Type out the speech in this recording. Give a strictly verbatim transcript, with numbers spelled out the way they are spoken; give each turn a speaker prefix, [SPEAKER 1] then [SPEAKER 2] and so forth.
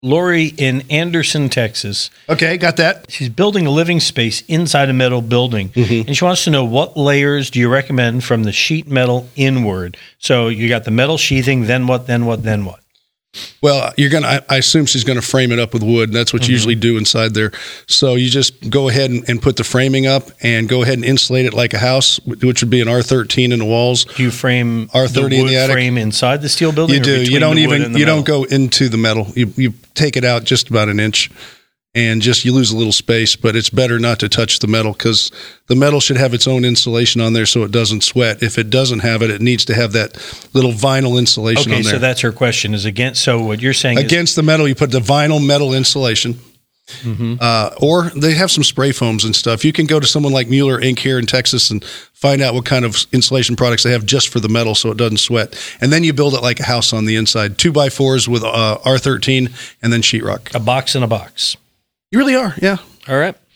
[SPEAKER 1] Lori in Anderson, Texas.
[SPEAKER 2] Okay, got that.
[SPEAKER 1] She's building a living space inside a metal building, mm-hmm. and she wants to know what layers do you recommend from the sheet metal inward? So you got the metal sheathing, then what, then what, then what?
[SPEAKER 2] Well, you're gonna. I, I assume she's gonna frame it up with wood. That's what mm-hmm. you usually do inside there. So you just go ahead and, and put the framing up, and go ahead and insulate it like a house, which would be an R thirteen in the walls.
[SPEAKER 1] Do you frame
[SPEAKER 2] R thirty
[SPEAKER 1] the wood
[SPEAKER 2] in the attic?
[SPEAKER 1] Frame inside the steel building?
[SPEAKER 2] You do.
[SPEAKER 1] Or
[SPEAKER 2] you don't even. You
[SPEAKER 1] metal?
[SPEAKER 2] don't go into the metal. You you take it out just about an inch, and just you lose a little space. But it's better not to touch the metal because the metal should have its own insulation on there so it doesn't sweat. If it doesn't have it, it needs to have that little vinyl insulation
[SPEAKER 1] okay,
[SPEAKER 2] on there.
[SPEAKER 1] So that's her question is against. So what you're saying
[SPEAKER 2] against
[SPEAKER 1] is,
[SPEAKER 2] the metal, you put the vinyl metal insulation. Mm-hmm. Uh, or they have some spray foams and stuff. You can go to someone like Mueller Incorporated here in Texas and find out what kind of insulation products they have just for the metal so it doesn't sweat. And then you build it like a house on the inside. Two by fours with uh, R thirteen and then sheetrock.
[SPEAKER 1] A box in a box.
[SPEAKER 2] You really are, yeah.
[SPEAKER 1] All right.